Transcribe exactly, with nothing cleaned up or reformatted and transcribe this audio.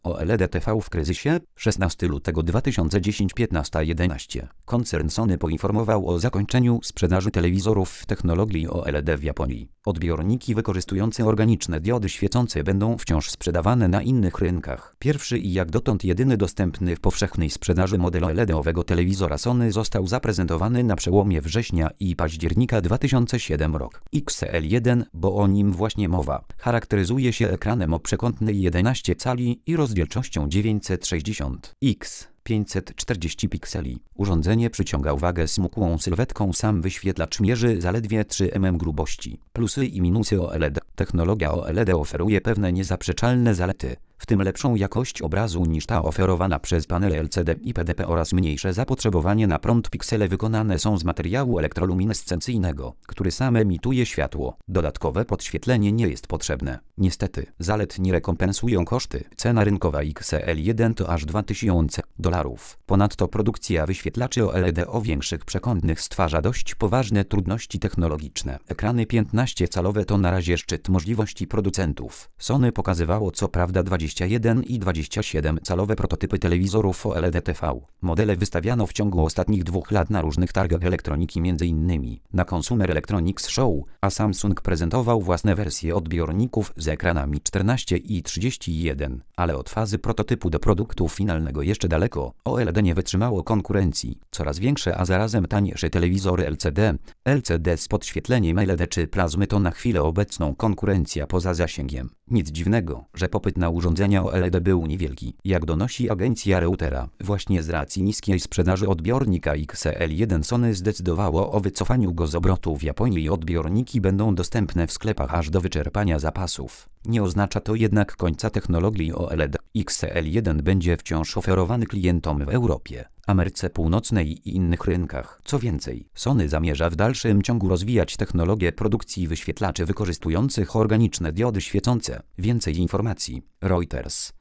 O L E D T V w kryzysie? szesnastego lutego dwa tysiące dziesiątego piętnaście jedenaście. Koncern Sony poinformował o zakończeniu sprzedaży telewizorów w technologii O L E D w Japonii. Odbiorniki wykorzystujące organiczne diody świecące będą wciąż sprzedawane na innych rynkach. Pierwszy i jak dotąd jedyny dostępny w powszechnej sprzedaży model O L E D-owego telewizora Sony został zaprezentowany na przełomie września i października dwa tysiące siódmego roku. X L jeden, bo o nim właśnie mowa, charakteryzuje się ekranem o przekątnej jedenaście cali i rozdzielczością dziewięćset sześćdziesiąt pikseli. pięćset czterdzieści pikseli. Urządzenie przyciąga uwagę smukłą sylwetką, sam wyświetlacz mierzy zaledwie trzy milimetry grubości. Plusy i minusy O L E D. Technologia O L E D oferuje pewne niezaprzeczalne zalety, w tym lepszą jakość obrazu niż ta oferowana przez panele L C D i P D P oraz mniejsze zapotrzebowanie na prąd. Piksele wykonane są z materiału elektroluminescencyjnego, który sam emituje światło. Dodatkowe podświetlenie nie jest potrzebne. Niestety, zalet nie rekompensują koszty. Cena rynkowa X L jeden to aż dwa tysiące dolarów. Ponadto produkcja wyświetlaczy O L E D o większych przekątnych stwarza dość poważne trudności technologiczne. Ekrany piętnastocalowe to na razie szczyt możliwości producentów. Sony pokazywało co prawda dwadzieścia jeden i dwadzieścia siedem calowe prototypy telewizorów O L E D T V. Modele wystawiano w ciągu ostatnich dwóch lat na różnych targach elektroniki, m.in. na Consumer Electronics Show, a Samsung prezentował własne wersje odbiorników z ekranami czternaście i trzydzieści jeden, ale od fazy prototypu do produktu finalnego jeszcze daleko. O L E D nie wytrzymało konkurencji. Coraz większe, a zarazem tańsze telewizory L C D, L C D z podświetleniem L E D czy plazmy to na chwilę obecną konkurencja poza zasięgiem. Nic dziwnego, że popyt na urządzenia O L E D był niewielki. Jak donosi agencja Reutera, właśnie z racji niskiej sprzedaży odbiornika X L jeden Sony zdecydowało o wycofaniu go z obrotu w Japonii i odbiorniki będą dostępne w sklepach aż do wyczerpania zapasów. Nie oznacza to jednak końca technologii O L E D. X L jeden będzie wciąż oferowany klientom w Europie, Ameryce Północnej i innych rynkach. Co więcej, Sony zamierza w dalszym ciągu rozwijać technologię produkcji wyświetlaczy wykorzystujących organiczne diody świecące. Więcej informacji. Reuters.